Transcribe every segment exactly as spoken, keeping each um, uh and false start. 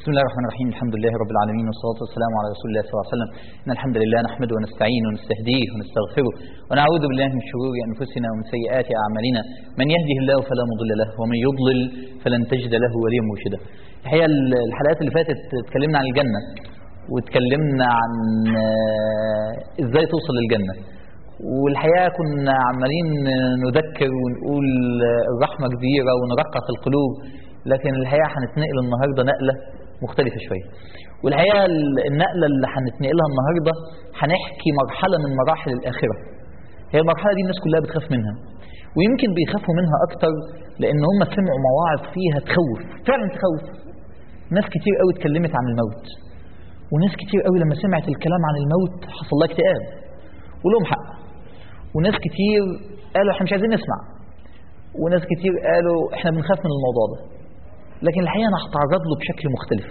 بسم الله الرحمن الرحيم. الحمد لله رب العالمين، والصلاة والسلام على رسول الله صلى الله عليه وسلم. إن الحمد لله نحمده ونستعينه ونستهديه ونستغفره ونعوذ بالله من شرور أنفسنا ومن سيئات أعمالنا. من يهده الله فلا مضل له ومن يضلل فلن تجد له وليا مرشدا. الحقيقة الحلقات اللي فاتت اتكلمنا عن الجنة واتكلمنا عن ازاي توصل للجنة، والحقيقة كنا عمالين نذكر ونقول الرحمة كبيرة ونرقق القلوب، لكن الحقيقة هنتنقل النهاردة نقلة مختلفة شوية. والحقيقة النقلة اللي هنتنقلها النهاردة هنحكي مرحلة من مراحل الآخرة. هي المرحلة دي الناس كلها بتخاف منها، ويمكن بيخافوا منها أكتر لأن هم سمعوا مواعظ فيها تخوف، فعلا تخوف. ناس كتير قوي اتكلمت عن الموت، وناس كتير قوي لما سمعت الكلام عن الموت حصل لها اكتئاب، ولهم حق. وناس كتير قالوا احنا مش عايزين نسمع، وناس كتير قالوا احنا بنخاف من الموضوع ده. لكن الحقيقة أنا هتعرض له بشكل مختلف،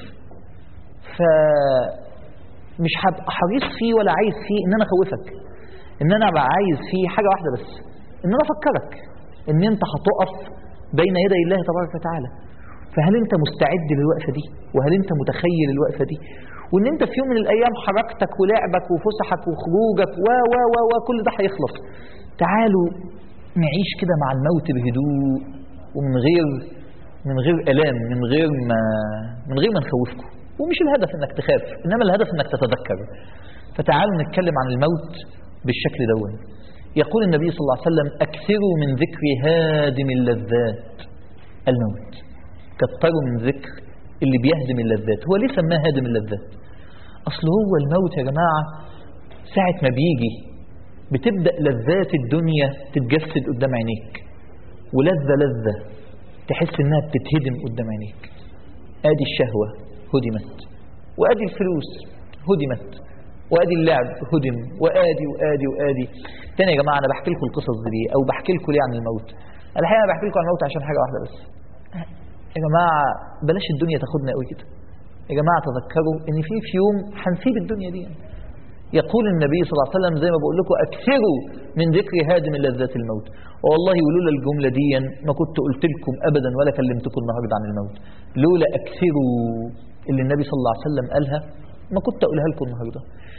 فمش هبقى حريص فيه ولا عايز فيه إن أنا أخوفك، إن أنا أبقى عايز فيه حاجة واحدة بس، إن أنا أفكرك إن أنت هتقف بين يدي الله تبارك وتعالى. فهل أنت مستعد للوقفة دي؟ وهل أنت متخيل الوقفة دي؟ وإن أنت في يوم من الأيام حركتك ولعبك وفسحك وخروجك و و و و كل ده هيخلص. تعالوا نعيش كده مع الموت بهدوء ومن غير من غير ألام، من غير ما من غير ما نخوفكم. ومش الهدف انك تخاف، انما الهدف انك تتذكر. فتعالوا نتكلم عن الموت بالشكل دون. يقول النبي صلى الله عليه وسلم: اكثروا من ذكر هادم اللذات الموت. كتروا من ذكر اللي بيهدم اللذات. هو ليه سماه هادم اللذات؟ اصل هو الموت يا جماعة ساعة ما بيجي بتبدأ لذات الدنيا تتجسد قدام عينيك، ولذة لذة تحس انها بتتهدم قدام عينيك. ادي الشهوة هدمت، وادي الفلوس هدمت، وادي اللعب هدم، وادي وادي وادي. تاني يا جماعة انا بحكي لكم القصص دي او بحكي لكم ليه عن الموت؟ الحقيقة بحكي لكم عن الموت عشان حاجة واحدة بس. يا جماعة بلاش الدنيا تاخدنا قوي كده. يا جماعة تذكروا ان في في يوم هنسيب الدنيا دي. يقول النبي صلى الله عليه وسلم زي ما بقول لكم: اكثروا من ذكر هادم اللذات الموت. والله ولولا الجملة دي ما كنت قلت لكم ابدا ولا كلمتكم النهارده عن الموت. لولا اكثروا اللي النبي صلى الله عليه وسلم قالها ما كنت اقولها لكم النهارده.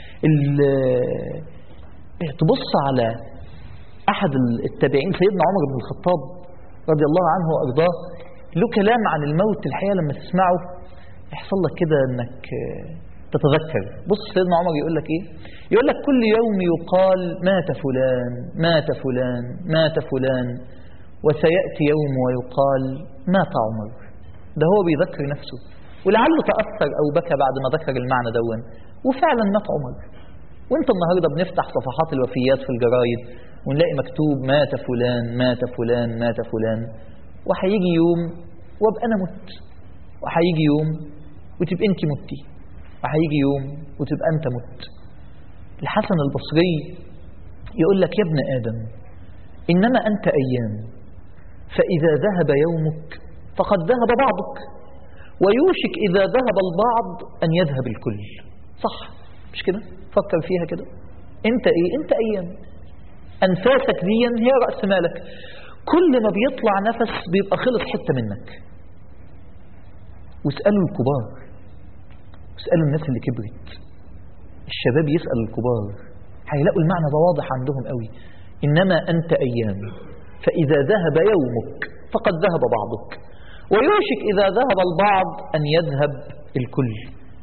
تبص على احد التابعين سيدنا عمر بن الخطاب رضي الله عنه وارضاه، له كلام عن الموت. الحقيقة لما تسمعه يحصل لك كده انك تتذكر. بص سيدنا عمر يقول لك ايه؟ يقول لك: كل يوم يقال مات فلان مات فلان مات فلان، وسيأتي يوم ويقال مات عمر. ده هو بيذكر نفسه، ولعله تأثر أو بكى بعد ما ذكر المعنى دون، وفعلا مات عمر. وانت النهاردة بنفتح صفحات الوفيات في الجرايد ونلاقي مكتوب مات فلان مات فلان مات فلان. وحيجي يوم وابقى أنا مت، وحيجي يوم وتبقى انت متي، وحيجي يوم وتبقى انت مت. الحسن البصري يقول لك: يا ابن آدم إنما أنت أيام، فإذا ذهب يومك فقد ذهب بعضك، ويوشك إذا ذهب البعض أن يذهب الكل. صح مش كده؟ فكر فيها كده. انت ايه؟ انت أيام. أنفاسك دي هي رأس مالك. كل ما بيطلع نفس بيبقى خلص حتة منك. واسألوا الكبار، اسألوا الناس اللي كبرت، الشباب يسأل الكبار، هيلاقوا المعنى ده واضح عندهم قوي. إنما أنت أيام، فإذا ذهب يومك فقد ذهب بعضك، ويوشك إذا ذهب البعض أن يذهب الكل.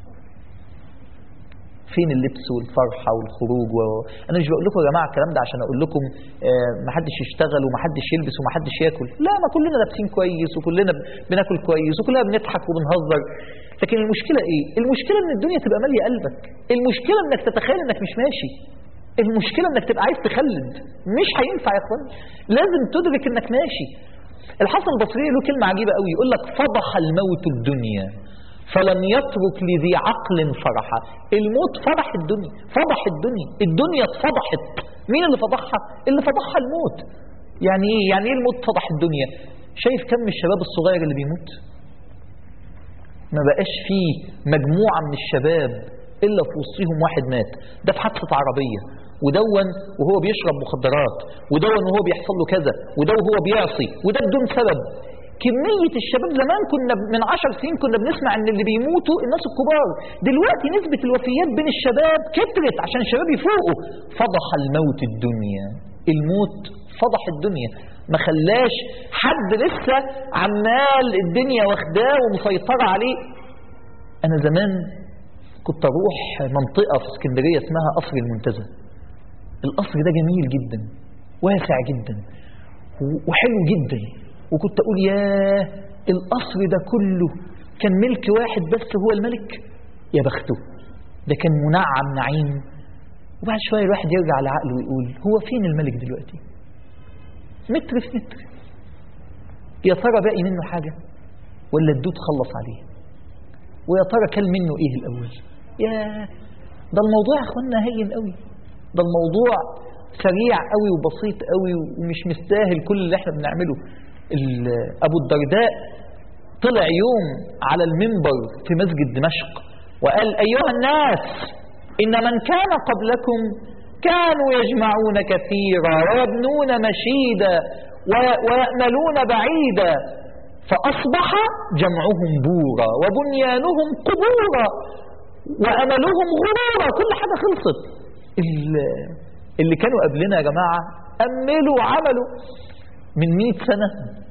فين اللبس والفرحة والخروج و... أنا مش بقول لكم يا جماعة الكلام ده عشان أقول لكم آه محدش يشتغل ومحدش يلبس ومحدش يأكل. لا، ما كلنا لابسين كويس وكلنا بناكل كويس وكلنا بنضحك وبنهزر. لكن المشكلة إيه؟ المشكلة إن الدنيا تبقى مالية قلبك. المشكلة إنك تتخيل إنك مش ماشي. المشكلة إنك تبقى عايز تخلد. مش هينفع يا أخوان، لازم تدرك إنك ماشي. الحسن البصري له كلمة عجيبة قوي، يقول لك: فضح الموت الدنيا فلم يترك لذي عقل فرحة. الموت فرح الدنيا، فضح الدنيا، الدنيا اتفضحت. مين اللي فضحها؟ اللي فضحها الموت. يعني ايه؟ يعني ايه الموت فضح الدنيا؟ شايف كم الشباب الصغير اللي بيموت؟ ما بقاش فيه مجموعة من الشباب إلا في وسطهم واحد مات. ده في حادثة عربية، ودون وهو بيشرب مخدرات، ودون وهو بيحصل له كذا، وده وهو بيعصي، وده بدون سبب. كمية الشباب زمان كنا من عشر سنين كنا بنسمع ان اللي بيموتوا الناس الكبار، دلوقتي نسبة الوفيات بين الشباب كترت عشان الشباب يفوقوا. فضح الموت الدنيا، الموت فضح الدنيا، ما خلاش حد لسه عمال الدنيا واخداه ومسيطرة عليه. انا زمان كنت اروح منطقة في اسكندرية اسمها قصر المنتزه. القصر ده جميل جدا واسع جدا وحلو جدا، وكنت اقول ياه القصر ده كله كان ملك واحد بس هو الملك، يا بخته ده كان منعم نعيم. وبعد شوية الواحد يرجع لعقله ويقول هو فين الملك دلوقتي؟ متر في متر. يا ترى باقي منه حاجة ولا الدود خلص عليه؟ ويا ترى كل منه ايه الاول؟ ياه ده الموضوع يا اخوانا هين قوي، ده الموضوع سريع قوي وبسيط قوي ومش مستاهل كل اللي احنا بنعمله. ابو الدرداء طلع يوم على المنبر في مسجد دمشق وقال ايها الناس ان من كان قبلكم كانوا يجمعون كثيرا ويبنون مشيدا ويأملون بعيدا، فأصبح جمعهم بورا وبنيانهم قبورا وأملهم غرورا. كل حاجة خلصت. اللي كانوا قبلنا يا جماعة أملوا وعملوا من مئة سنة،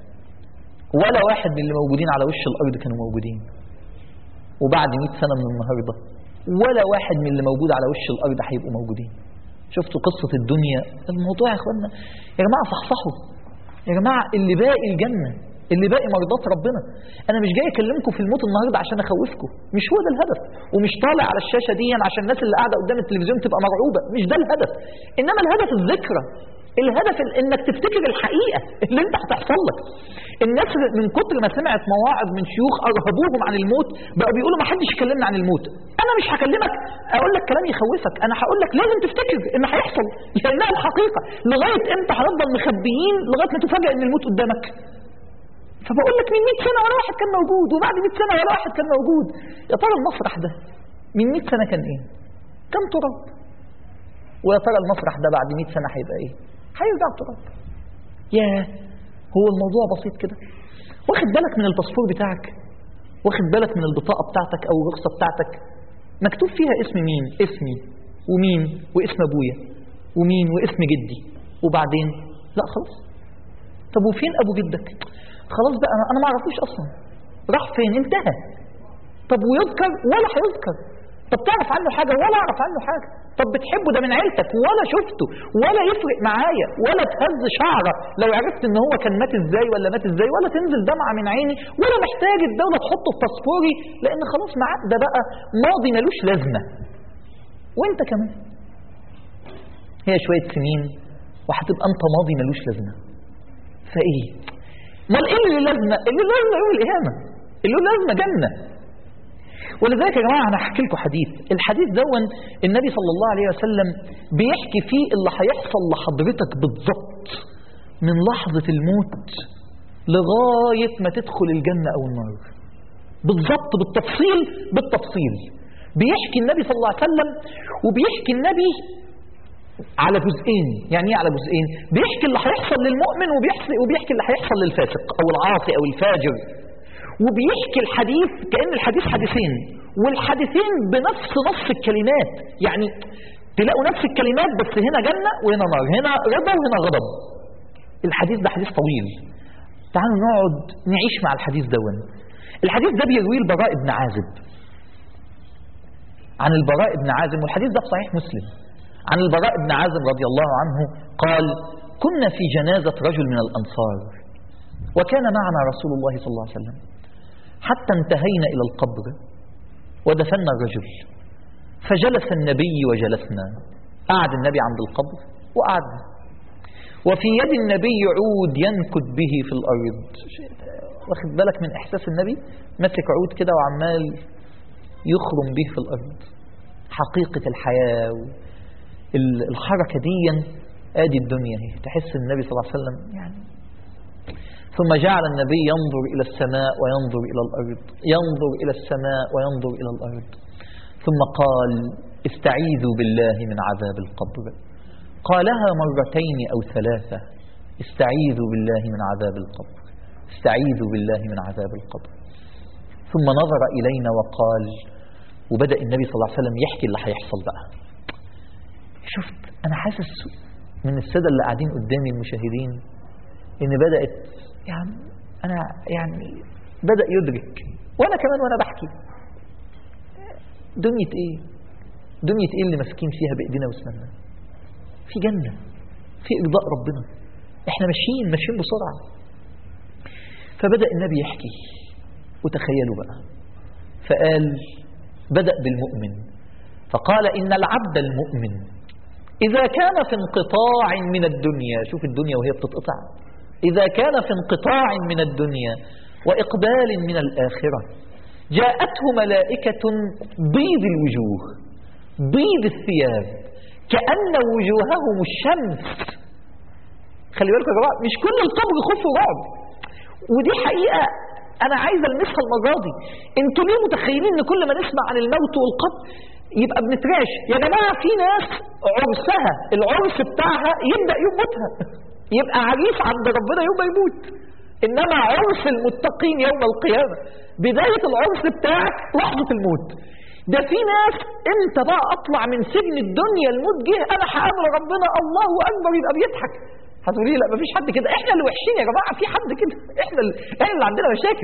ولا واحد من اللي موجودين على وش الأرض كانوا موجودين. وبعد مئة سنة من النهاردة ولا واحد من اللي موجود على وش الأرض هيبقوا موجودين. شفتوا قصة الدنيا؟ الموضوع يا اخوانا يا جماعة صحصحوا يا جماعة، اللي باقي الجنة، اللي باقي مرضات ربنا. انا مش جاي اكلمكم في الموت النهارده عشان اخوفكم، مش هو ده الهدف، ومش طالع على الشاشة دي عشان الناس اللي قاعدة قدام التلفزيون تبقى مرعوبة، مش ده الهدف. انما الهدف الذكرى، الهدف انك تفتكر الحقيقة اللي انت هتحصل لك. الناس من كتر ما سمعت مواعظ من شيوخ ارهبوهم عن الموت بقوا بيقولوا ما حدش يكلمنا عن الموت. انا مش هكلمك اقول لك كلام يخوفك، انا هقول لك لازم تفتكر ان هيحصل، لانها الحقيقة. لغاية امتى هنفضل مخبيين لغاية ما تفاجئ ان الموت قدامك؟ فبقول لك من مئة سنة ولا واحد كان موجود، وبعد مئة سنة ولا واحد كان موجود. يا ترى المسرح ده من مئة سنة كان ايه؟ كان تراب. ويا ترى المسرح ده بعد مئة سنة هيبقى ايه؟ هيرجع تراب. ياه هو الموضوع بسيط كده. واخد بالك من الباسبور بتاعك؟ واخد بالك من البطاقة بتاعتك او الرخصة بتاعتك؟ مكتوب فيها اسم مين؟ اسمي ومين واسم ابويا ومين واسم جدي. وبعدين لا خلاص. طب وفين ابو جدك؟ خلاص بقى انا ما اعرفوش اصلا، راح فين؟ انتهى. طب ويذكر ولا هيذكر؟ طب تعرف عنه حاجة ولا اعرف عنه حاجة؟ طب بتحبه ده من عيلتك ولا شفته ولا يفرق معايا ولا تهز شعرة لو عرفت ان هو كان مات ازاي ولا مات ازاي، ولا تنزل دمعة من عيني، ولا محتاج الدولة تحطه في باسبوري لان خلاص معاه ده بقى ماضي ملوش لازمة. وانت كمان هي شوية سنين وهتبقى انت ماضي ملوش لازمة. فايه مال ايه اللي لازمة؟ اللي لازمة يوم القيامة، اللي لازمة جنة. ولذلك يا جماعة أنا هحكي لكم حديث. الحديث دون النبي صلى الله عليه وسلم بيحكي فيه اللي هيحصل لحضرتك بالضبط من لحظة الموت لغاية ما تدخل الجنة أو النار، بالضبط بالتفصيل بالتفصيل. بيحكي النبي صلى الله عليه وسلم، وبيحكي النبي على جزئين. يعني ايه على جزئين؟ بيحكي اللي هيحصل للمؤمن وبيحكي وبيحكي اللي هيحصل للفاسق أو العاصي أو الفاجر. وبيحكي الحديث كأن الحديث حديثين، والحديثين بنفس نص الكلمات. يعني تلاقوا نفس الكلمات بس هنا جنة وهنا نار، هنا رضا وهنا غضب. الحديث ده حديث طويل، تعالوا نقعد نعيش مع الحديث دون. الحديث ده بيرويه البراء بن عازب عن البراء بن عازب، والحديث ده في صحيح مسلم. عن البراء بن عازب رضي الله عنه قال: كنا في جنازة رجل من الأنصار وكان معنا رسول الله صلى الله عليه وسلم حتى انتهينا إلى القبر ودفنا الرجل، فجلس النبي وجلسنا. قعد النبي عند القبر وقعدنا، وفي يد النبي عود ينكت به في الأرض. واخد بالك من إحساس النبي؟ مسك عود كده وعمال يخرم به في الأرض. حقيقة الحياة الحركة دي آدي الدنيا هي. تحس النبي صلى الله عليه وسلم يعني. ثم جعل النبي ينظر إلى السماء وينظر إلى الأرض، ينظر إلى السماء وينظر إلى الأرض، ثم قال: استعيذوا بالله من عذاب القبر. قالها مرتين أو ثلاثة: استعيذوا بالله من عذاب القبر. استعيذوا بالله من عذاب القبر. ثم نظر إلينا وقال، وبدأ النبي صلى الله عليه وسلم يحكي اللي هيحصل بقى. شفت أنا حاسس من السادة اللي قاعدين قدامي المشاهدين إن بدأت يعني أنا يعني بدأ يدرك، وأنا كمان وأنا بحكي دنيا إيه؟ دنيا إيه اللي ماسكين فيها بإيدينا واسناننا؟ في جنة، في إرضاء ربنا، إحنا ماشيين ماشيين بسرعة. فبدأ النبي يحكي، وتخيلوا بقى، فقال بدأ بالمؤمن فقال إن العبد المؤمن إذا كان في انقطاع من الدنيا، شوف الدنيا وهي بتتقطع، إذا كان في انقطاع من الدنيا وإقبال من الآخرة جاءته ملائكة بيض الوجوه بيض الثياب كأن وجوههم الشمس. خلي بالكم يا جماعة، مش كل القبر خوف ورعب، ودي حقيقة أنا عايز ألمسها المرة دي. أنتوا ليه متخيلين إن كل ما نسمع عن الموت والقبر يبقى بنتراش؟ يا جماعة في ناس عرسها العرس بتاعها يبدأ يوم موتها، يبقى عريس عند ربنا يوم ما يموت. إنما عرس المتقين يوم القيامة بداية العرس بتاعك لحظة الموت. ده في ناس انت بقى اطلع من سجن الدنيا الموت جه انا هقابل ربنا الله اكبر يبقى بيضحك. هتقولي لا مفيش حد كده، احنا اللي وحشين يا جماعه، في حد كده؟ احنا اللي احنا اللي عندنا مشاكل.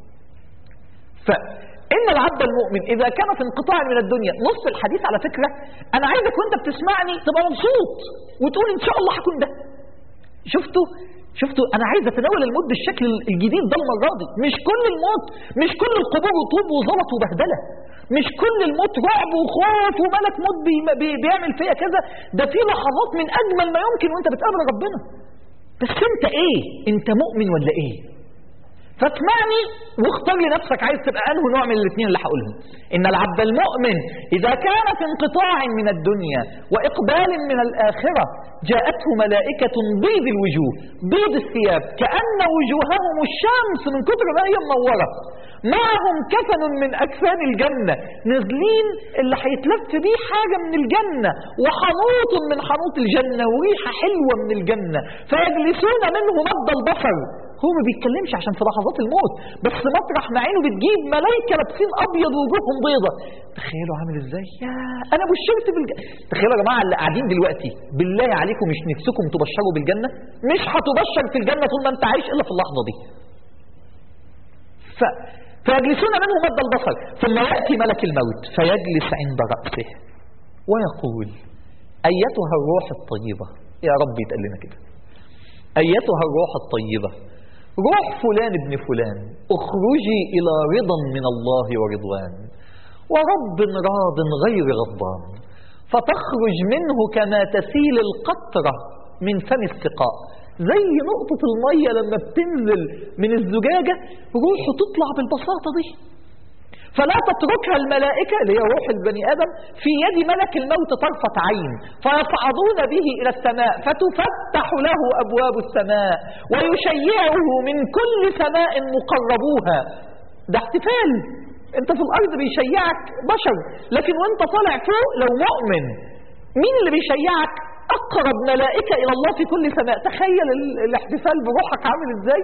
فان العبد المؤمن اذا كان في انقطاع من الدنيا، نص الحديث على فكره انا عايزك وانت بتسمعني تبقى مبسوط وتقول ان شاء الله هكون ده. شفتوا شفتوا انا عايز اتناول الموت بالشكل الجديد ده المره دي. مش كل الموت، مش كل القبور طوب وزلط وبهدله، مش كل الموت رعب وخوف وملك موت بي بي بيعمل فيا كذا. ده في لحظات من اجمل ما يمكن وانت بتقابل ربنا. بس انت ايه؟ انت مؤمن ولا ايه؟ فاسمعني واختار لنفسك عايز تبقى انه نوع من الاثنين اللي هقولهم. ان العبد المؤمن اذا كان في انقطاع من الدنيا واقبال من الاخره جاءته ملائكه بيض الوجوه بيض الثياب كأن وجوههم الشمس من كتر ما هي منوره، معهم كفن من اكفان الجنه، نازلين اللي هيتلف بيه حاجه من الجنه، وحنوط من حنوط الجنه، وريحه حلوه من الجنه، فيجلسون منه مد البصر. هو ما بيتكلمش عشان في لحظات الموت، بس مطرح ما عينه بتجيب ملائكه لابسين ابيض ووجوههم بيضه. تخيلوا عامل ازاي؟ يا انا بشرت بالجنه. تخيلوا يا جماعه اللي قاعدين دلوقتي بالله عليكم مش نفسكم تبشروا بالجنه؟ مش هتبشر في الجنه طول ما انت عايش الا في اللحظه دي. ف... فيجلسون منه مد البصر ثم ياتي ملك الموت فيجلس عند راسه ويقول ايتها الروح الطيبه. يا رب يتقال لنا كده، ايتها الروح الطيبه روح فلان ابن فلان اخرجي إلى رضا من الله ورضوان ورب راض غير غضبان، فتخرج منه كما تسيل القطرة من فم السقاء. زي نقطة المية لما بتنزل من الزجاجة روحه تطلع بالبساطة دي، فلا تتركها الملائكة اللي هي روح البني آدم في يد ملك الموت طرفة عين، فيصعدون به إلى السماء فتفتح له أبواب السماء ويشيعه من كل سماء مقربوها. ده احتفال، انت في الأرض بيشيعك بشر، لكن وانت طالع فوق لو مؤمن مين اللي بيشيعك؟ أقرب ملائكة إلى الله في كل سماء. تخيل الاحتفال بروحك عامل ازاي.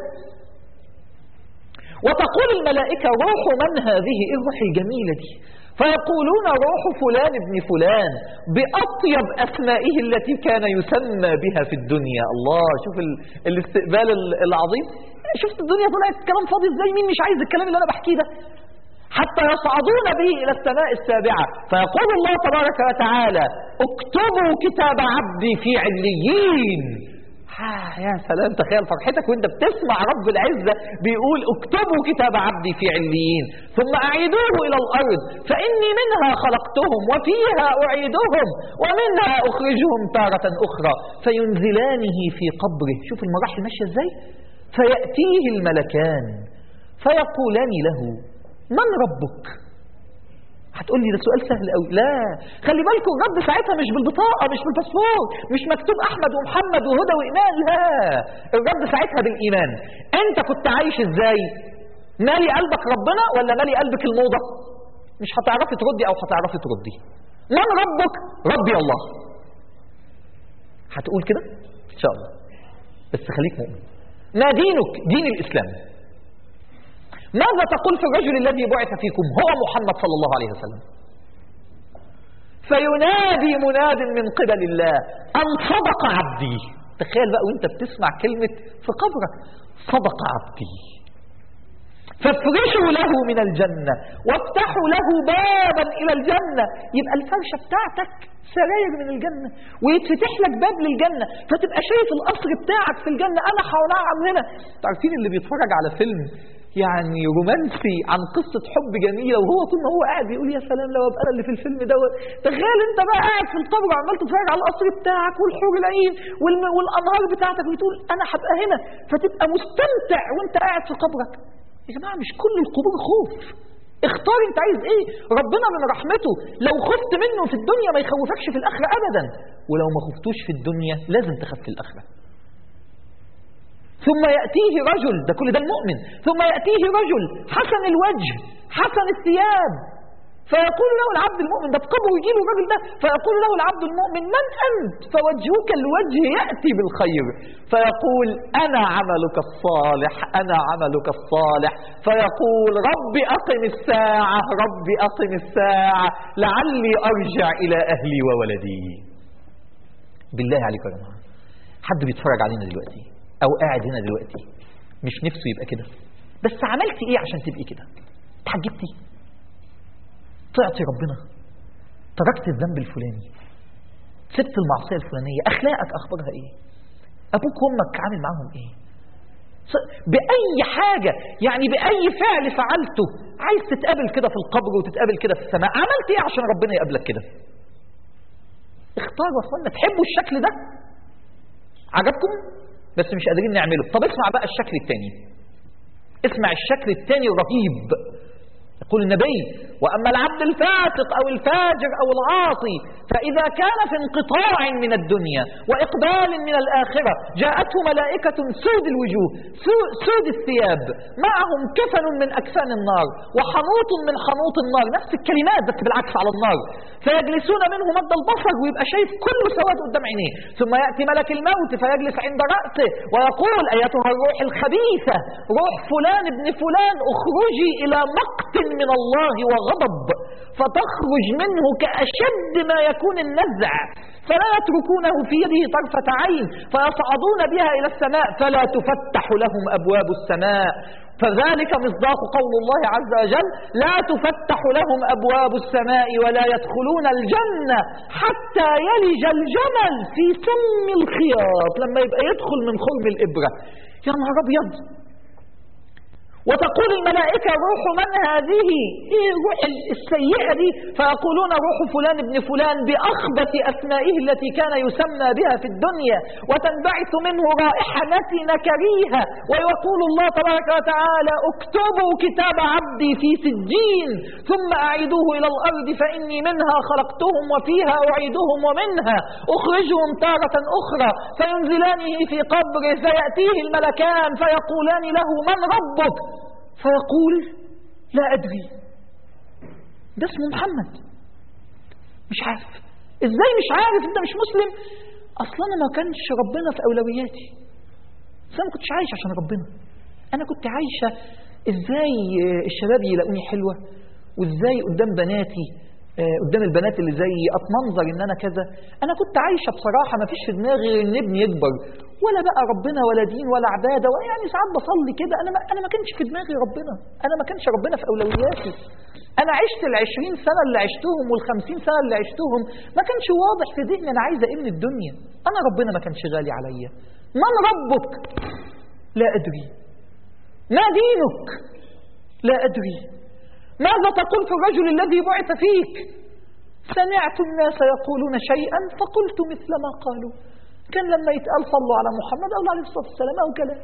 وتقول الملائكة روح من هذه؟ ايه الروح الجميلة دي؟ فيقولون روح فلان ابن فلان بأطيب أسمائه التي كان يسمى بها في الدنيا. الله، شوف الاستقبال العظيم. شفت الدنيا طلعت كلام فاضي ازاي؟ مين مش عايز الكلام اللي انا بحكيه ده؟ حتى يصعدون به إلى السماء السابعة فيقول الله تبارك وتعالى اكتبوا كتاب عبدي في عليين. آه يا سلام، تخيل فرحتك وانت بتسمع رب العزة بيقول اكتبوا كتاب عبدي في عليين ثم اعيدوه الى الارض فاني منها خلقتهم وفيها اعيدهم ومنها اخرجهم تارة اخرى فينزلانه في قبره. شوف المراحل ماشية ازاي. فيأتيه الملكان فيقولان له من ربك؟ هتقول لي ده سؤال سهل قوي. لا، خلي بالكم الرب ساعتها مش بالبطاقه، مش بالباسبور، مش مكتوب احمد ومحمد وهدى وايمان. لا، الرب ساعتها بالايمان. انت كنت عايش ازاي؟ مالي قلبك ربنا ولا مالي قلبك الموضه؟ مش هتعرفي تردي او هتعرفي تردي. من ربك؟ ربي الله. هتقول كده ان شاء الله، بس خليك مؤمن. ما دينك؟ دين الإسلام. ماذا تقول في الرجل الذي بعث فيكم؟ هو محمد صلى الله عليه وسلم. فينادي مناد من قبل الله أن صدق عبدي. تخيل بقى وانت بتسمع كلمة في قبرك صدق عبدي، فافرشوا له من الجنة وافتحوا له بابا إلى الجنة. يبقى الفرشة بتاعتك سراير من الجنة ويتفتح لك باب للجنة، فتبقى شايف القصر بتاعك في الجنة. أنا هنعم هنا. تعرفين اللي بيتفرج على فيلم يعني رومانسي عن قصة حب جميلة وهو طول ما هو قاعد يقول يا سلام لو ابقى انا اللي في الفيلم دوت. تخيل انت بقى قاعد في القبر وعمال تتفرج على القصر بتاعك والحور العين والانهار بتاعتك وتقول انا هبقى هنا، فتبقى مستمتع وانت قاعد في قبرك. يا جماعة مش كل القبور خوف، اختار انت عايز ايه. ربنا من رحمته لو خفت منه في الدنيا ما يخوفكش في الاخرة ابدا، ولو ما خفتوش في الدنيا لازم تخاف في الاخرة. ثم يأتيه رجل، ده كل ده المؤمن، ثم يأتيه رجل حسن الوجه حسن الثياب، فيقول له العبد المؤمن ده بقبره يجي له الرجل ده، فيقول له العبد المؤمن من أنت؟ فوجهك الوجه يأتي بالخير، فيقول أنا عملك الصالح أنا عملك الصالح، فيقول ربي أقم الساعة ربي أقم الساعة لعلي أرجع إلى أهلي وولدي. بالله عليك يا جماعة، حد بيتفرج علينا دلوقتي أو قاعد هنا دلوقتي مش نفسه يبقى كده؟ بس عملتي إيه عشان تبقي كده؟ اتحجبتي؟ طلعتي ربنا؟ تركت الذنب الفلاني؟ سبت المعصية الفلانية؟ أخلاقك أخبارها إيه؟ أبوك وأمك عامل معاهم إيه؟ بأي حاجة يعني بأي فعل فعلته عايز تتقابل كده في القبر وتتقابل كده في السماء، عملت إيه عشان ربنا يقابلك كده؟ اختاروا يا أخوانا. تحبوا الشكل ده؟ عجبكم؟ بس مش قادرين نعمله. طب اسمع بقى الشكل الثاني، اسمع الشكل الثاني الرهيب. يقول النبي وأما العبد الفاسق أو الفاجر أو العاصي فإذا كان في انقطاع من الدنيا وإقبال من الآخرة جاءته ملائكة سود الوجوه سود الثياب معهم كفن من أكفان النار وحنوط من حنوط النار، نفس الكلمات بس بالعكس على النار، فيجلسون منه مد البصر ويبقى شايف كل سواد قدام عينيه، ثم يأتي ملك الموت فيجلس عند رأسه ويقول أيتها الروح الخبيثة روح فلان ابن فلان اخرجي إلى مقت من الله وغضب، فتخرج منه كأشد ما يكون النزع، فلا يتركونه في يده طرفة عين، فيصعدون بها إلى السماء فلا تفتح لهم أبواب السماء، فذلك مصداق قول الله عز وجل لا تفتح لهم أبواب السماء ولا يدخلون الجنة حتى يلج الجمل في سم الخياط، لما يبقى يدخل من خرم الإبرة. يا نهار أبيض. وتقول الملائكة روح من هذه؟ ايه روح السيئة دي؟ فيقولون روح فلان ابن فلان بأخبث أسمائه التي كان يسمى بها في الدنيا، وتنبعث منه رائحة نتنة كريهة، ويقول الله تبارك وتعالى اكتبوا كتاب عبدي في سجين ثم أعيدوه إلى الأرض فإني منها خلقتهم وفيها أعيدهم ومنها أخرجهم تارة أخرى، فينزلانه في قبره فيأتيه الملكان فيقولان له من ربك؟ فيقول لا أدري. ده اسمه محمد. مش عارف. ازاي مش عارف؟ انت مش مسلم. اصلا انا ما كانش ربنا في اولوياتي، اصلا ما كنتش عايش عشان ربنا، انا كنت عايشة ازاي الشباب يلاقوني حلوة، وازاي قدام بناتي قدام البنات اللي زيي اتمنظر ان انا كذا. انا كنت عايشة بصراحة ما فيش في دماغي ان ابني يكبر، ولا بقى ربنا ولا دين ولا عبادة، ويعني ساعات بصلي كده. انا ما انا ما كانش في دماغي ربنا، انا ما كانش ربنا في اولوياتي. انا عشت العشرين سنة اللي عشتهم والخمسين سنة اللي عشتهم ما كانش واضح في ذهني انا عايز ايه من الدنيا. انا ربنا ما كانش غالي عليا. من ربك؟ لا ادري. ما دينك؟ لا ادري. ماذا تقول في الرجل الذي بعث فيك؟ سمعت الناس يقولون شيئا فقلت مثل ما قالوا. كان لما يتقال صلوا على محمد أو عليه الصلاة والسلام أو كلام.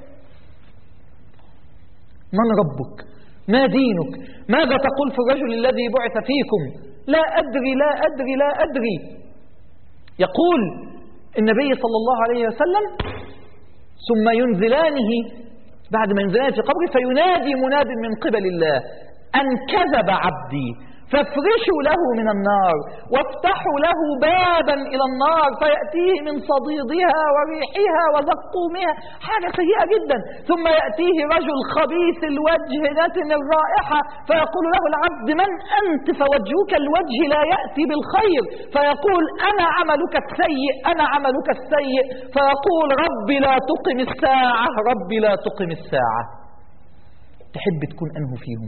من ربك؟ ما دينك؟ ماذا تقول في الرجل الذي بعث فيكم؟ لا أدري لا أدري لا أدري. يقول النبي صلى الله عليه وسلم ثم ينزلانه، بعد ما ينزلان في قبره فينادي مناد من قبل الله أن كذب عبدي فافرشوا له من النار وافتحوا له بابا إلى النار فيأتيه من صديدها وريحها وزقومها، حاجة سيئة جدا. ثم يأتيه رجل خبيث الوجه نتن الرائحة فيقول له العبد من أنت؟ فوجهك الوجه لا يأتي بالخير، فيقول أنا عملك السيء أنا عملك السيء، فيقول ربي لا تقم الساعة ربي لا تقم الساعة. تحب تكون أنه فيهم؟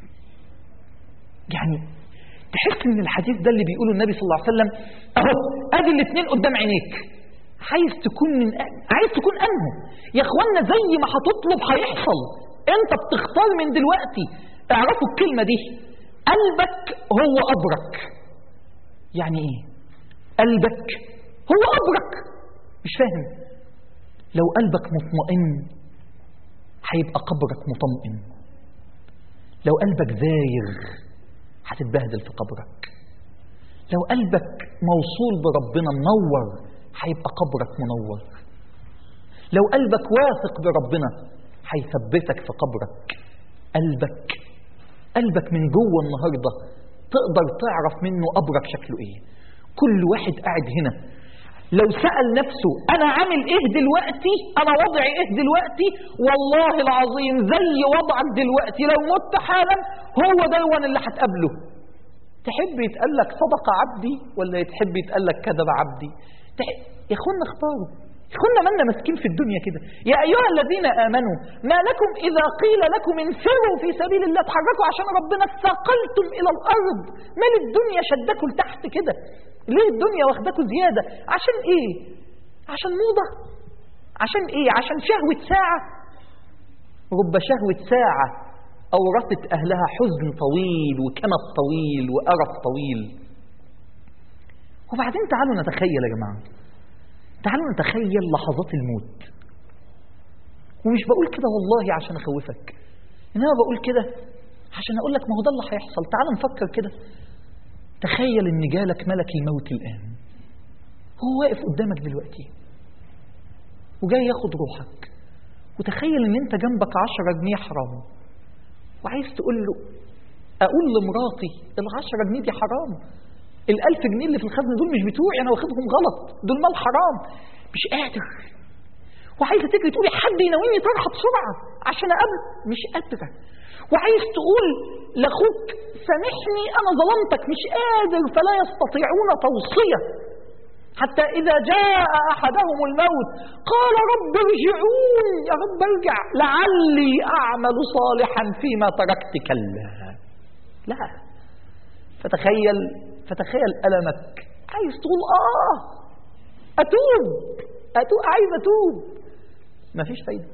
يعني تحس ان الحديث ده اللي بيقوله النبي صلى الله عليه وسلم اهو ادي الاثنين قدام عينيك، عايز تكون من عايز تكون انه. يا اخوانا زي ما هتطلب هيحصل، انت بتختار من دلوقتي. اعرفوا الكلمة دي، قلبك هو قبرك. يعني ايه قلبك هو قبرك؟ مش فاهم. لو قلبك مطمئن هيبقى قبرك مطمئن، لو قلبك زايغ هتتبهدل في قبرك، لو قلبك موصول بربنا منور هيبقى قبرك منور، لو قلبك واثق بربنا هيثبتك في قبرك. قلبك قلبك من جوه النهارده تقدر تعرف منه قبرك شكله ايه. كل واحد قاعد هنا لو سأل نفسه انا عامل ايه دلوقتي، انا وضعي ايه دلوقتي، والله العظيم زي وضعك دلوقتي لو مت حالا هو دون اللي هتقابله. تحب يتقالك صدق عبدي ولا تحب يتقالك كذب عبدي؟ تحب... يا اخوانا اختاروا. يا اخوانا مالنا مسكين في الدنيا كده. يا ايها الذين امنوا ما لكم اذا قيل لكم انفروا في سبيل الله، تحركوا عشان ربنا، ثقلتم الى الارض. مال الدنيا شدكوا لتحت كده؟ ليه الدنيا واخدكوا زياده؟ عشان ايه؟ عشان موضه؟ عشان ايه؟ عشان شهوه ساعه؟ رب شهوه ساعه أورثت أهلها حزن طويل وكمد طويل وقرف طويل. وبعدين تعالوا نتخيل يا جماعة، تعالوا نتخيل لحظات الموت. ومش بقول كده والله عشان أخوفك، إنما بقول كده عشان أقول لك ما هو ده اللي هيحصل. تعالوا نفكر كده. تخيل إن جالك ملك الموت الآن، هو واقف قدامك دلوقتي وجاي ياخد روحك، وتخيل إن أنت جنبك عشرة جنيه حرام، وعايز تقول له اقول لمراتي العشرة جنيه دي حرام، الالف جنيه اللي في الخزنه دول مش بتوعي، انا واخدهم غلط، دول مال حرام. مش قادر، وعايزه تجري تقولي حد يناولني طرحه بسرعه عشان اقابل، مش قادره. وعايز تقول لاخوك سامحني انا ظلمتك، مش قادر، فلا يستطيعون توصيه. حتى إذا جاء أحدهم الموت قال رب ارجعون، يا رب ارجع لعلي أعمل صالحا فيما تركت. كلا لا. فتخيل فتخيل ألمك، عايز تقول آه أتوب أتوب عايز أتوب، ما فيش فايدة.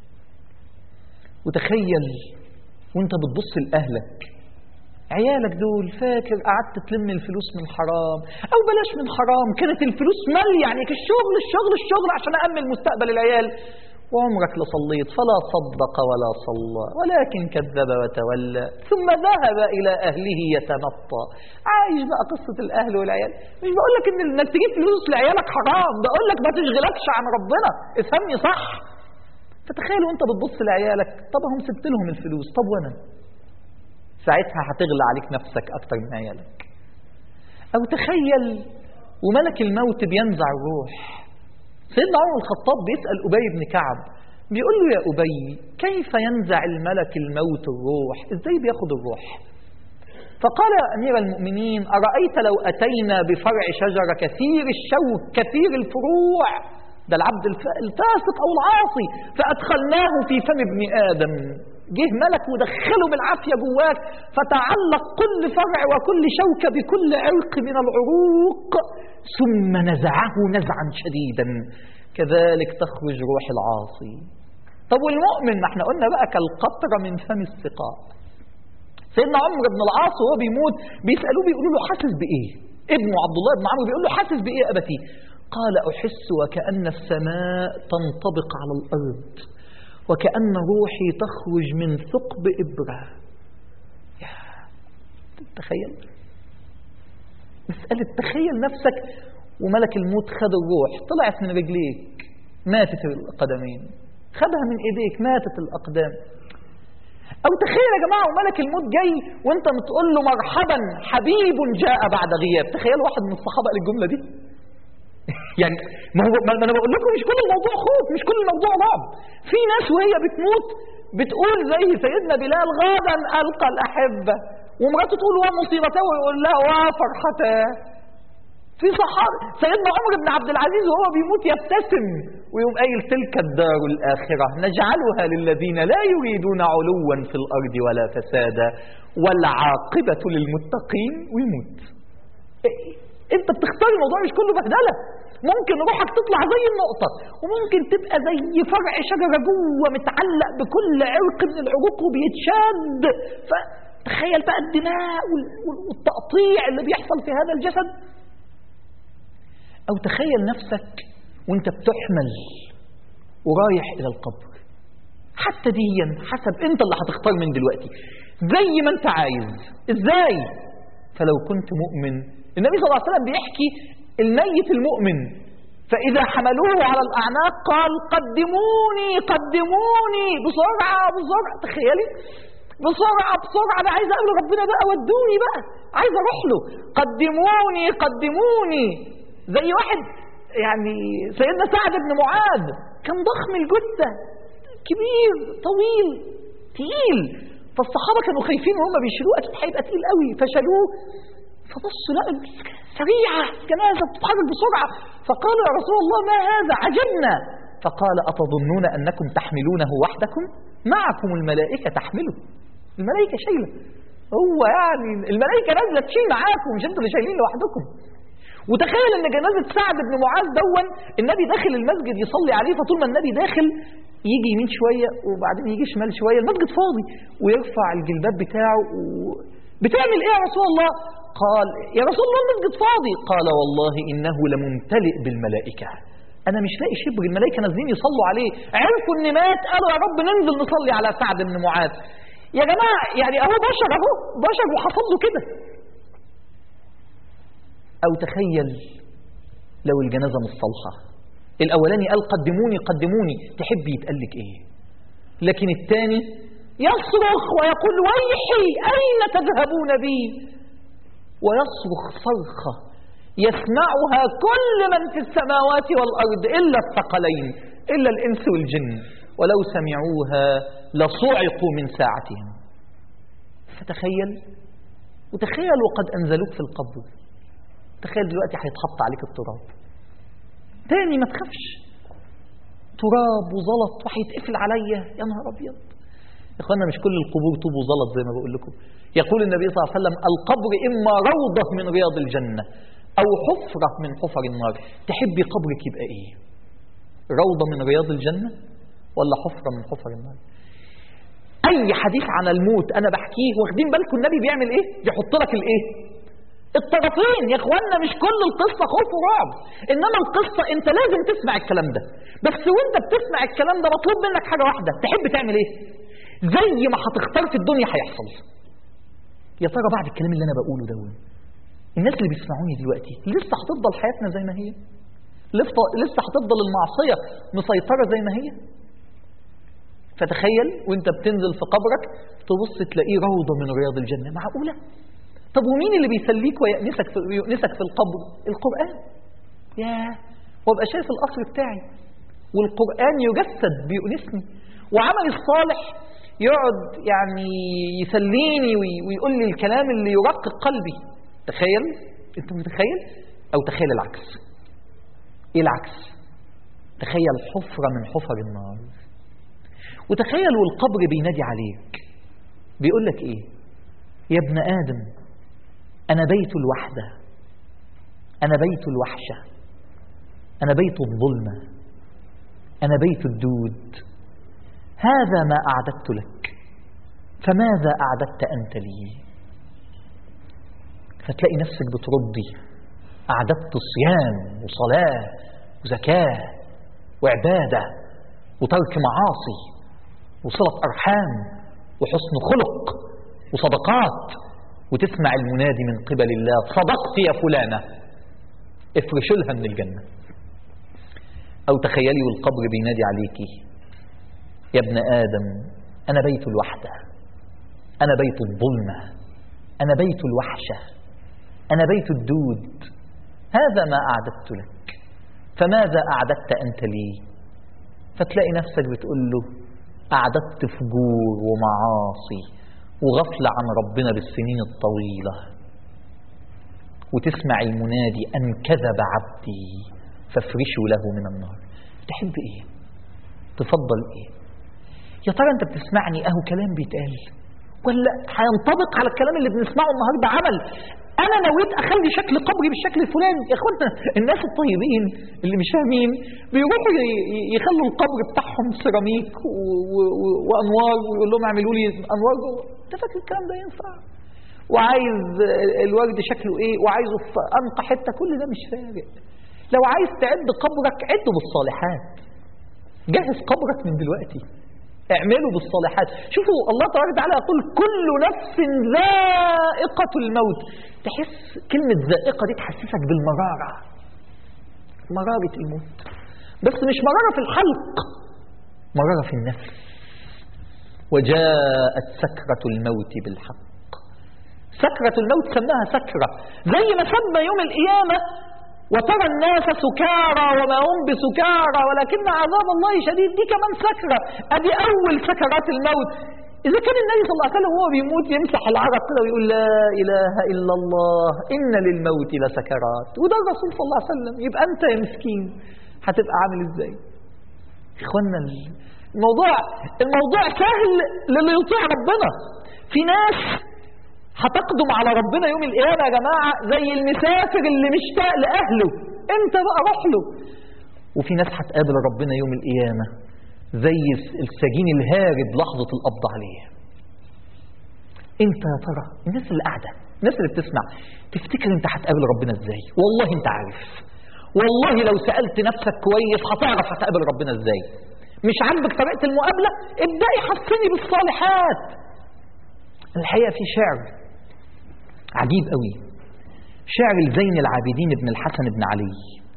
وتخيل وانت بتبص لأهلك، عيالك دول فاكر قعدت تلم الفلوس من حرام، او بلاش من حرام، كانت الفلوس مال يعني الشغل الشغل الشغل عشان أأمن مستقبل العيال، وعمرك لصليت فلا صدق ولا صلى ولكن كذب وتولى ثم ذهب إلى أهله يتمطى. عايش بقى قصة الأهل والعيال. مش بقول لك إن إنك تجيب فلوس لعيالك حرام، بقول لك ما تشغلكش عن ربنا، افهمني صح. فتخيل وانت بتبص لعيالك، طب هم سبت لهم الفلوس، طب وانا؟ ساعتها هتغلى عليك نفسك أكتر من عيالك. أو تخيل وملك الموت بينزع الروح. سيدنا عمر الخطاب بيسأل أبي بن كعب، بيقول له يا أبي كيف ينزع الملك الموت الروح؟ إزاي بياخد الروح؟ فقال يا أمير المؤمنين أرأيت لو أتينا بفرع شجرة كثير الشوك كثير الفروع، ده العبد الفاسق أو العاصي، فأدخلناه في فم ابن آدم، جه ملك ودخله بالعافية جواك، فتعلق كل فرع وكل شوكة بكل عرق من العروق، ثم نزعه نزعا شديدا، كذلك تخرج روح العاصي. طب والمؤمن؟ ما احنا قلنا بقى كالقطرة من فم السقاء. سيدنا عمرو بن العاص وهو بيموت بيسألوه بيقولوا له حاسس بإيه؟ ابنه عبد الله بن عمرو بيقول له حاسس بإيه يا أبتي؟ قال أحس وكأن السماء تنطبق على الأرض، وكأن روحي تخرج من ثقب إبرة. يا تخيل مسألة، تخيل نفسك وملك الموت خد الروح، طلعت من رجليك ماتت القدمين، خدها من إيديك ماتت الأقدام. أو تخيل يا جماعة وملك الموت جاي وانت بتقول له مرحبا حبيب جاء بعد غياب. تخيل واحد من الصحابة قال الجملة دي. يعني ما هو ما انا بقول لكم مش كل الموضوع خوف، مش كل الموضوع رعب. في ناس وهي بتموت بتقول زي سيدنا بلال غدا ألقى الأحبة، ومراته تقول ومصيبته ويقول لها وفرحته. في صحابة سيدنا عمر بن عبد العزيز وهو بيموت يبتسم ويقوم قايل تلك الدار الآخرة نجعلها للذين لا يريدون علوا في الأرض ولا فسادا والعاقبة للمتقين، ويموت. انت بتختار الموضوع مش كله بهدلة. ممكن روحك تطلع زي النقطة، وممكن تبقى زي فرع شجرة جوه متعلق بكل عرق من العروق وبيتشد. فتخيل بقى الدماء والتقطيع اللي بيحصل في هذا الجسد. أو تخيل نفسك وانت بتحمل ورايح إلى القبر. حتى دي حسب انت اللي هتختار من دلوقتي زي ما انت عايز. ازاي؟ فلو كنت مؤمن، النبي صلى الله عليه وسلم بيحكي الميت المؤمن فإذا حملوه على الأعناق قال قدموني قدموني بسرعة بسرعة. تخيلي بسرعة بسرعة أنا عايز أقابل ربنا بقى، ودوني بقى، عايز أروح له. قدموني قدموني. زي واحد يعني سيدنا سعد بن معاذ كان ضخم الجثة، كبير طويل تقيل، فالصحابة كانوا خايفين وهم بيشيلوه أكيد هيبقى تقيل قوي، فشالوه. فبصوا لقوا سريعة جنازة بتتحرك بسرعة، فقالوا يا رسول الله ما هذا عجبنا. فقال أتظنون أنكم تحملونه وحدكم؟ معكم الملائكة تحمله، الملائكة شايلة. هو يعني الملائكة نازلة تشيل معاكم، مش انتوا اللي شايلين لوحدكم. وتخيل ان جنازة سعد بن معاذ دون النبي داخل المسجد يصلي عليه، فطول ما النبي داخل يجي يمين شوية وبعدين يجي شمال شوية، المسجد فاضي، ويرفع الجلباب بتاعه و... بتعمل ايه يا رسول الله؟ قال يا رسول الله المسجد فاضي. قال والله إنه لممتلئ بالملائكة، أنا مش لاقي شبر، الملائكة نازلين يصلوا عليه، عرفوا إن مات قالوا يا رب ننزل نصلي على سعد بن معاذ. يا جماعة يعني أهو بشر، أهو بشر وحصل له كده. أو تخيل لو الجنازة مش صالحة. الأولاني قال قدموني قدموني، تحب يتقلك إيه؟ لكن الثاني يصرخ ويقول ويحي أين تذهبون بي؟ ويصرخ صرخة يسمعها كل من في السماوات والأرض إلا الثقلين، إلا الإنس والجن، ولو سمعوها لصعقوا من ساعتهم. فتخيل، وتخيل وقد أنزلوك في القبر. تخيل دلوقتي هيتحط عليك التراب تاني، ما تخافش، تراب وزلط وهيتقفل عليا، يا نهار أبيض. يا إخوانا مش كل القبور طوب وزلط زي ما بقول لكم. يقول النبي صلى الله عليه وسلم القبر إما روضة من رياض الجنة أو حفرة من حفر النار. تحبي قبرك يبقى إيه؟ روضة من رياض الجنة ولا حفرة من حفر النار؟ أي حديث عن الموت أنا بحكيه واخدين بالكم النبي بيعمل إيه؟ يحط لك الإيه؟ الطرفين. يا إخوانا مش كل القصة خوف ورعب، إنما القصة أنت لازم تسمع الكلام ده، بس وأنت بتسمع الكلام ده مطلوب منك حاجة واحدة، تحب تعمل إيه؟ زي ما هتختار في الدنيا هيحصل. يا ترى بعد الكلام اللي أنا بقوله ده الناس اللي بيسمعوني دلوقتي لسه هتفضل حياتنا زي ما هي؟ لسه هتفضل المعصية مسيطرة زي ما هي؟ فتخيل وانت بتنزل في قبرك تبص تلاقيه روضة من رياض الجنة. معقولة؟ طب ومين اللي بيسليك ويأنسك في, ويأنسك في القبر؟ القرآن. ياه، وابقى شايف القصر بتاعي والقرآن يجسد بيؤنسني، وعملي الصالح يقعد يعني يسليني ويقول لي الكلام اللي يرقق قلبي. تخيل، انت متخيل؟ او تخيل العكس. ايه العكس؟ تخيل حفرة من حفر النار، وتخيل والقبر بينادي عليك بيقول لك ايه؟ يا ابن آدم أنا بيت الوحدة، أنا بيت الوحشة، أنا بيت الظلمة، أنا بيت الدود، هذا ما أعددت لك، فماذا أعددت أنت لي؟ فتلاقي نفسك بتردي أعددت صيام وصلاة وزكاة وعبادة وترك معاصي وصلة أرحام وحسن خلق وصدقات، وتسمع المنادي من قبل الله صدقت يا فلانة افرشوا لها من الجنة. أو تخيلي والقبر بينادي عليكي يا ابن آدم أنا بيت الوحدة، أنا بيت الظلمة، أنا بيت الوحشة، أنا بيت الدود. هذا ما أعددت لك، فماذا أعددت أنت لي؟ فتلاقي نفسك بتقول له أعددت فجور ومعاصي وغفلة عن ربنا بالسنين الطويلة. وتسمع المنادي أن كذب عبدي فافرشوا له من النار. تحب إيه؟ تفضل إيه؟ يا ترى أنت بتسمعني أهو كلام بيتقال، ولا هينطبق على الكلام اللي بنسمعه النهارده عمل؟ أنا نويت أخلي شكل قبري بالشكل الفلاني. يا إخوانا الناس الطيبين اللي مش فاهمين بيروحوا يخلوا القبر بتاعهم سيراميك وأنوار ويقول لهم اعملوا لي أنوار جوه. أنت فاكر الكلام ده ينفع؟ وعايز الورد شكله إيه، وعايزه في أنقى حتة، كل ده مش فارق. لو عايز تعد قبرك عده بالصالحات، جهز قبرك من دلوقتي، اعملوا بالصالحات. شوفوا الله تبارك وتعالى يقول كل نفس ذائقة الموت. تحس كلمة ذائقة دي تحسسك بالمرارة، مرارة الموت، بس مش مرارة في الحلق، مرارة في النفس. وجاءت سكرة الموت بالحق. سكرة الموت سماها سكرة، زي ما سمى يوم القيامة وترى الناس سكارى وما هم بسكارى ولكن عذاب الله شديد. دي كمان سكرة، ادي اول سكرات الموت. اذا كان النبي صلى الله عليه وسلم وهو بيموت يمسح العرق كده ويقول لا اله الا الله ان للموت لسكرات، وده الرسول صلى الله عليه وسلم، يبقى انت يا مسكين هتبقى عامل ازاي؟ اخوانا الموضوع الموضوع سهل للي يطيع ربنا. في ناس هتقدم على ربنا يوم القيامة يا جماعة زي المسافر اللي مشتاق لأهله، انت بقى روح له. وفي ناس هتقابل ربنا يوم القيامة زي السجين الهارب لحظة القبض عليه. انت يا ترى الناس اللي قاعدة، الناس اللي بتسمع، تفتكر انت هتقابل ربنا ازاي؟ والله انت عارف، والله لو سألت نفسك كويس هتعرف هتقابل ربنا ازاي. مش عاجبك طريقة المقابلة؟ ابدأي حسني بالصالحات. الحقيقة في شعر عجيب قوي، شعر لزين العابدين ابن الحسن بن علي.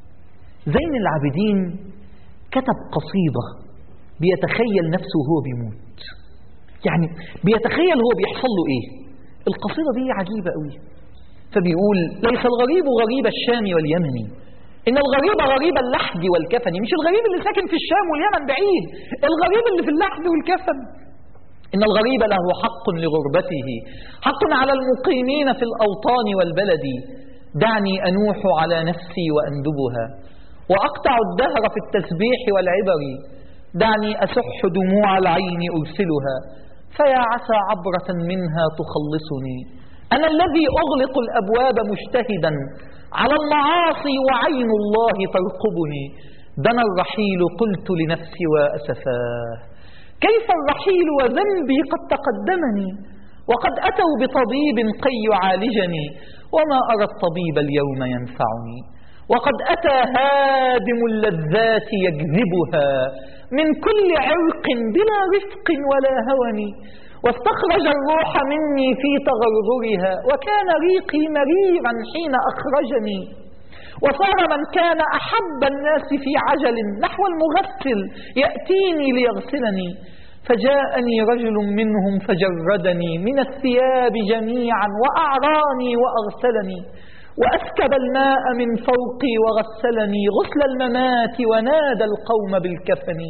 زين العابدين كتب قصيدة بيتخيل نفسه وهو بيموت، يعني بيتخيل هو بيحصل له ايه. القصيدة دي عجيبة قوي. فبيقول ليس الغريب غريب الشام واليمن، إن الغريب غريب اللحد والكفن. مش الغريب اللي ساكن في الشام واليمن بعيد، الغريب اللي في اللحد والكفن. إن الغريب له حق لغربته، حق على المقيمين في الأوطان والبلد. دعني أنوح على نفسي وأندبها، وأقطع الدهر في التسبيح والعبر. دعني أسح دموع العين أرسلها، فيا عسى عبرة منها تخلصني. أنا الذي أغلق الأبواب مجتهدا على المعاصي وعين الله ترقبني. دنا الرحيل قلت لنفسي وأسفاه، كيف الرحيل وذنبي قد تقدمني. وقد أتوا بطبيب كي يعالجني، وما أرى الطبيب اليوم ينفعني. وقد أتى هادم اللذات يجذبها من كل عرق بلا رفق ولا هون. واستخرج الروح مني في تغرغرها، وكان ريقي مريرا حين أخرجني. وصار من كان أحب الناس في عجل نحو المغسل يأتيني ليغسلني. فجاءني رجل منهم فجردني من الثياب جميعا وأعراني وأغسلني، وأسكب الماء من فوقي وغسلني غسل الممات، ونادى القوم بالكفن.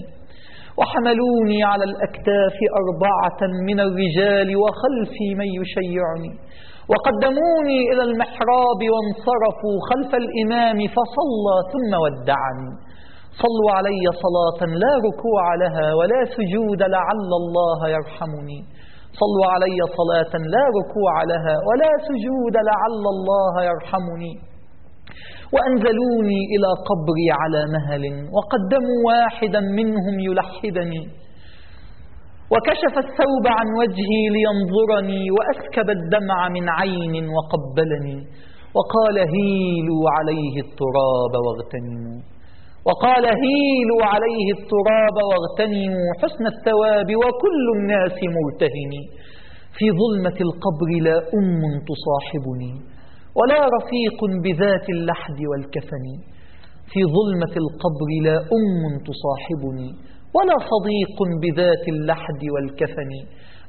وحملوني على الأكتاف أربعة من الرجال وخلفي من يشيعني، وقدموني إلى المحراب وانصرفوا خلف الإمام فصلى ثم ودعني. صلوا علي صلاة لا ركوع لها ولا سجود لعل الله يرحمني. صلوا علي صلاة لا ركوع لها ولا سجود لعل الله يرحمني. وأنزلوني إلى قبري على مهل، وقدموا واحدا منهم يلحدني. وكشف الثوب عن وجهي لينظرني، وأسكب الدمع من عين وقبلني. وقال هيلوا عليه التراب واغتنموا، وقال هيلوا عليه التراب واغتنموا حسن الثواب وكل الناس مرتهن. في ظلمة القبر لا أم تصاحبني، ولا رفيق بذات اللحد والكفن. في ظلمة القبر لا أم تصاحبني، ولا صديق بذات اللحد والكفن.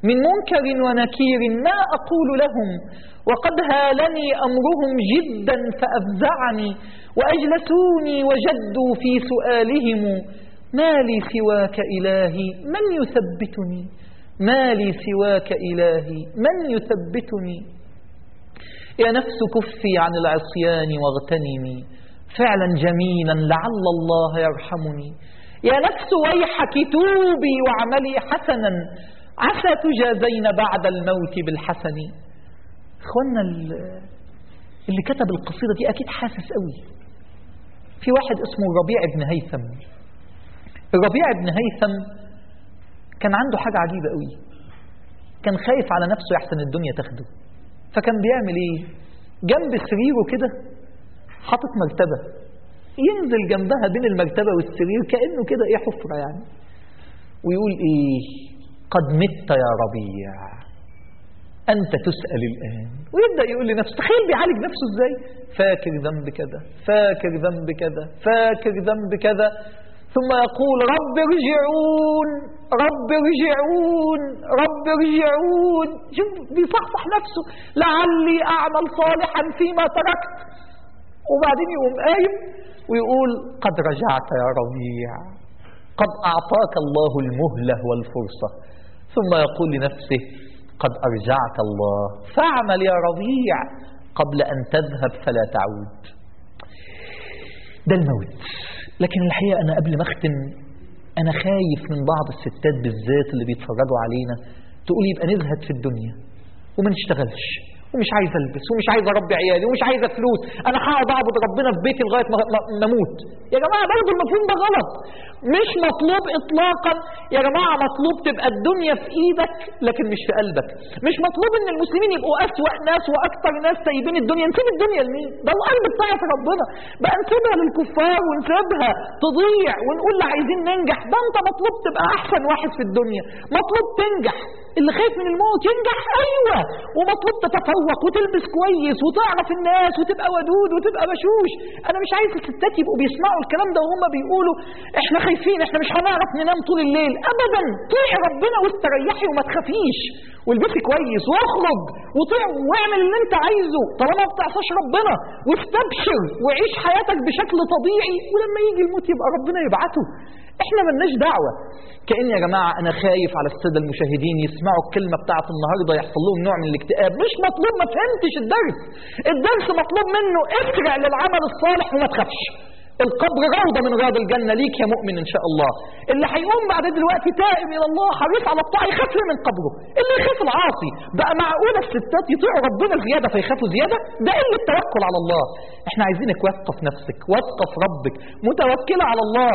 من منكر ونكير ما أقول لهم وقد هالني أمرهم جدا فأفزعني وأجلسوني وجدوا في سؤالهم ما لي سواك إلهي من يثبتني ما لي سواك إلهي من يثبتني يا نفس كفي عن العصيان واغتنمي فعلا جميلا لعل الله يرحمني يا نفس ويحك توبي واعملي حسنا عسى تجازين بعد الموت بالحسن. اخوانا اللي كتب القصيدة دي اكيد حاسس قوي. في واحد اسمه الربيع بن هيثم. الربيع بن هيثم كان عنده حاجة عجيبة قوي، كان خايف على نفسه يحسن الدنيا تاخده، فكان بيعمل ايه؟ جنب سريره كده حاطط مرتبة، ينزل جنبها بين المرتبة والسرير كأنه كده ايه حفرة يعني، ويقول ايه؟ قد مت يا ربيع أنت تسأل الآن. ويبدأ يقول لنفسه، تخيل بيعالج نفسه ازاي؟ فاكر ذنب كذا، فاكر ذنب كذا، فاكر ذنب كذا، ثم يقول رب ارجعون رب ارجعون رب ارجعون. شوف بيصحصح نفسه، لعلي أعمل صالحا فيما تركت. وبعدين يقوم قايم ويقول قد رجعت يا ربيع، قد أعطاك الله المهلة والفرصة. ثم يقول لنفسه قد أرجعك الله فاعمل يا ربيع قبل أن تذهب فلا تعود. ده الموت. لكن الحقيقة أنا قبل ما أختم أنا خايف من بعض الستات بالذات اللي بيتفرجوا علينا تقول يبقى نزهد في الدنيا وما نشتغلش ومش عايز ألبس ومش عايز أربي عيالي ومش عايز فلوس، أنا هقعد أعبد ربنا في بيتي لغاية ما نموت. يا جماعة برضه المفهوم ده غلط، مش مطلوب إطلاقا يا جماعة. مطلوب تبقى الدنيا في إيدك لكن مش في قلبك. مش مطلوب إن المسلمين يبقوا أسوأ ناس وأكثر ناس سايبين الدنيا. نسيب الدنيا لمين؟ ده القلب بتاعت ربنا بقى، نسيبها للكفار ونسيبها تضيع ونقول لا عايزين ننجح. ده أنت مطلوب تبقى أحسن واحد في الدنيا، مطلوب تنجح. اللي خايف من الموت ينجح، أيوة، ومطلوب تتفوق وتلبس كويس وتعرف الناس وتبقى ودود وتبقى بشوش. أنا مش عايز الستات يبقوا بيسمعوا الكلام ده وهم بيقولوا إحنا خايفين، إحنا مش هنعرف ننام طول الليل. أبدا، طيعي ربنا واستريحي وما تخافيش، والبسي كويس واخرج وطيع واعمل اللي أنت عايزه طالما ما بتعصاش ربنا، واستبشر وعيش حياتك بشكل طبيعي، ولما يجي الموت يبقى ربنا يبعته. احنا ملناش دعوة. كأن يا جماعة أنا خايف على السادة المشاهدين يسمعوا الكلمة بتاعت النهاردة يحصل لهم نوع من الاكتئاب. مش مطلوب، ما فهمتش الدرس. الدرس مطلوب منه اسرع للعمل الصالح وما تخافش. القبر روضة من رياض الجنة ليك يا مؤمن إن شاء الله. اللي هيقوم بعد دلوقتي تائب إلى الله حريص على الطاعة يخاف من قبره. اللي يخاف العاصي بقى، معقولة الستات يطيعوا ربنا زيادة فيخافوا زيادة؟ ده قلة التوكل على الله. احنا عايزينك واثقة في نفسك، واثقة في ربك، متوكلة على الله.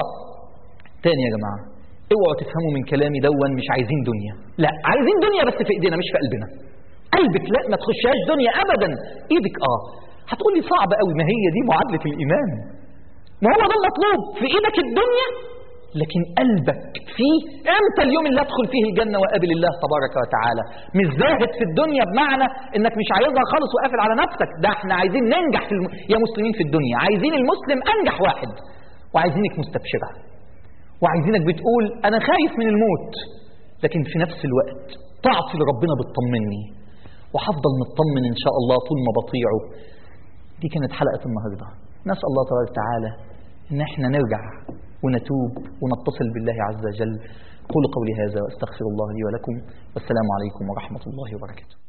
تاني يا جماعة، اوعوا تفهموا من كلامي دون مش عايزين دنيا. لا، عايزين دنيا بس في ايدينا مش في قلبنا. قلبك لا، ما تخشهاش دنيا ابدا. ايدك اه. هتقولي صعب قوي، ما هي دي معادلة الايمان، ما هو ده المطلوب. في ايدك الدنيا لكن قلبك فيه. امتى اليوم اللي ادخل فيه الجنة وقابل الله تبارك وتعالى؟ مش زاهد في الدنيا بمعنى انك مش عايزها خالص وقافل على نفسك. ده احنا عايزين ننجح في الم... يا مسلمين في الدنيا، عايزين المسلم انجح واحد، وعايزينك مستبشرة، وعايزينك بتقول أنا خايف من الموت، لكن في نفس الوقت طاعتي لربنا بتطمني، وحفضل مطمن إن شاء الله طول ما بطيعه. دي كانت حلقة النهاردة. نسأل الله تبارك وتعالى إن احنا نرجع ونتوب ونتصل بالله عز وجل. قولوا قولي هذا واستغفر الله لي ولكم، والسلام عليكم ورحمة الله وبركاته.